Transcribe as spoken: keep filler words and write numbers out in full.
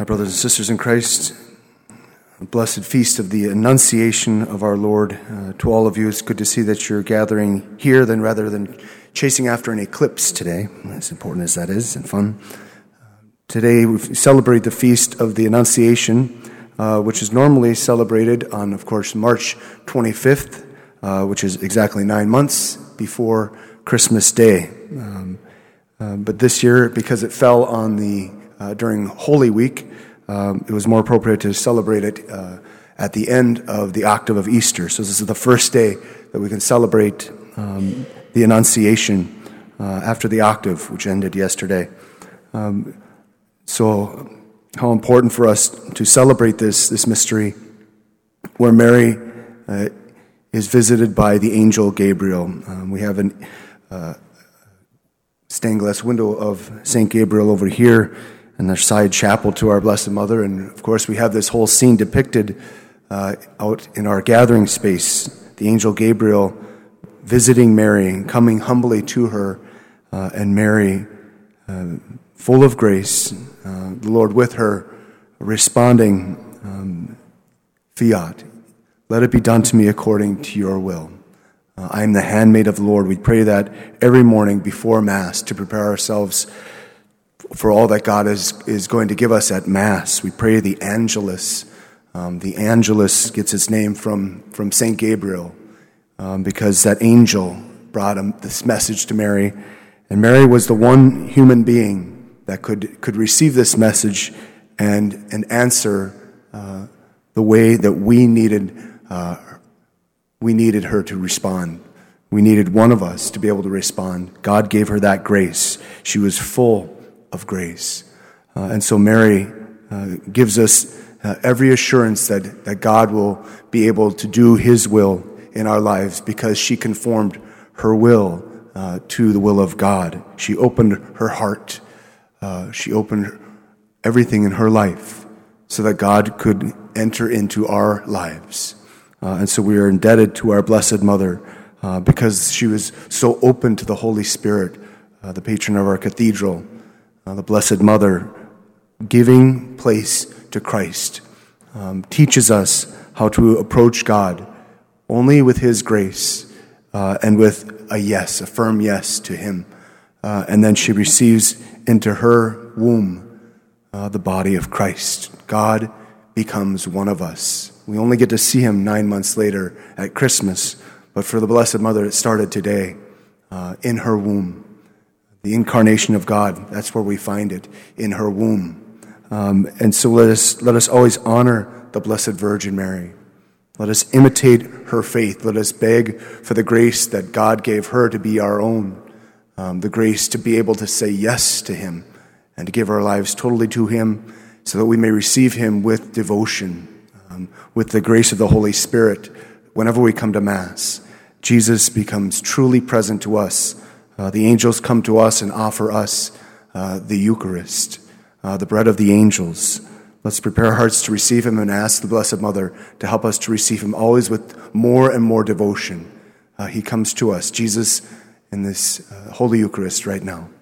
My brothers and sisters in Christ, a blessed feast of the Annunciation of our Lord. Uh, to all of you, it's good to see that you're gathering here than rather than chasing after an eclipse today, as important as that is and fun. Uh, today we celebrate the feast of the Annunciation, uh, which is normally celebrated on, of course, March twenty-fifth, uh, which is exactly nine months before Christmas Day. Um, uh, but this year, because it fell on the uh, during Holy Week, um, it was more appropriate to celebrate it uh, at the end of the octave of Easter. So this is the first day that we can celebrate um, the Annunciation uh, after the octave, which ended yesterday. Um, so how important for us to celebrate this this mystery, where Mary uh, is visited by the angel Gabriel. Um, we have a uh, stained glass window of Saint Gabriel over here, and their side chapel to our Blessed Mother. And of course, we have this whole scene depicted uh, out in our gathering space. The angel Gabriel visiting Mary and coming humbly to her, uh, and Mary, uh, full of grace, uh, the Lord with her, responding, um, Fiat, let it be done to me according to your will. Uh, I am the handmaid of the Lord. We pray that every morning before Mass to prepare ourselves for all that God is, is going to give us at Mass. We pray the Angelus. Um, the Angelus gets its name from, from Saint Gabriel, um, because that angel brought him this message to Mary. And Mary was the one human being that could, could receive this message and, and answer uh, the way that we needed, uh, we needed her to respond. We needed one of us to be able to respond. God gave her that grace. She was full of grace. Uh, and so Mary uh, gives us uh, every assurance that, that God will be able to do his will in our lives, because she conformed her will uh, to the will of God. She opened her heart. Uh, she opened everything in her life so that God could enter into our lives. Uh, and so we are indebted to our Blessed Mother uh, because she was so open to the Holy Spirit, uh, the patron of our cathedral. Uh, the Blessed Mother, giving place to Christ, um, teaches us how to approach God only with his grace uh, and with a yes, a firm yes to him. Uh, and then she receives into her womb uh, the body of Christ. God becomes one of us. We only get to see him nine months later at Christmas, but for the Blessed Mother, it started today uh, in her womb. The incarnation of God, that's where we find it, in her womb. Um, and so let us let us always honor the Blessed Virgin Mary. Let us imitate her faith. Let us beg for the grace that God gave her to be our own, um, the grace to be able to say yes to him and to give our lives totally to him so that we may receive him with devotion, um, with the grace of the Holy Spirit. Whenever we come to Mass, Jesus becomes truly present to us. Uh, the angels come to us and offer us uh, the Eucharist, uh, the bread of the angels. Let's prepare our hearts to receive him and ask the Blessed Mother to help us to receive him always with more and more devotion. Uh, he comes to us, Jesus, in this uh, Holy Eucharist right now.